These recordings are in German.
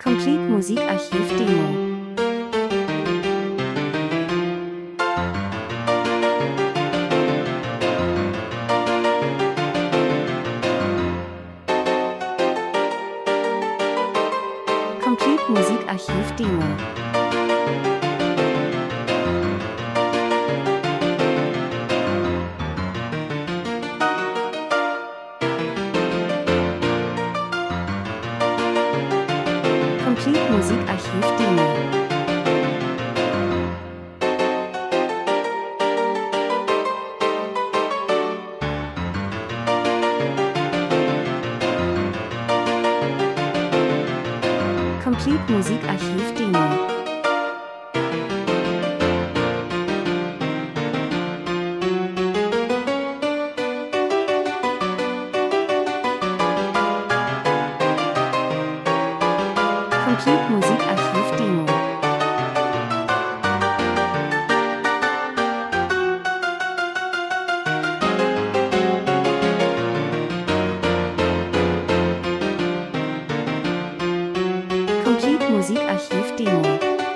Complete Musikarchiv Demo. Complete Musikarchiv Demo. Complete Musikarchiv Demo. Complete Musikarchiv Demo. Complete Musikarchiv Demo. Complete Musikarchiv Demo.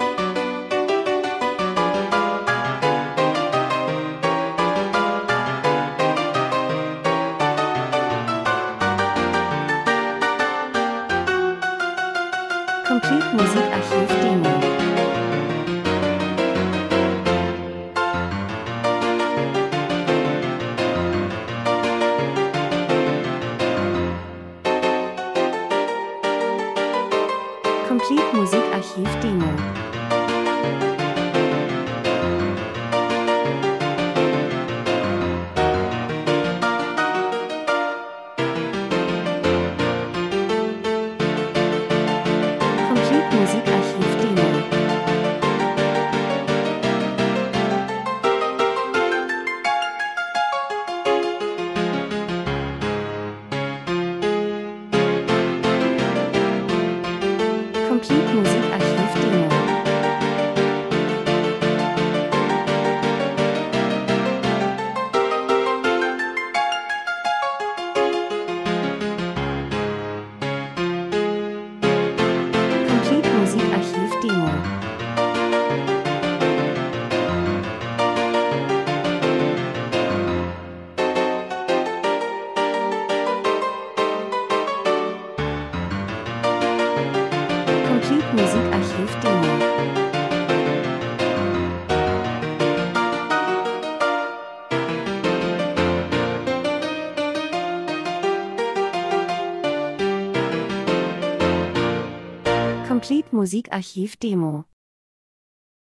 Complete Musikarchiv Demo. Complete Musikarchiv Demo. Complete Musikarchiv Demo. Complete Musikarchiv Demo. Complete Musikarchiv Demo. Complete Musikarchiv Demo. Complete Musikarchiv Demo.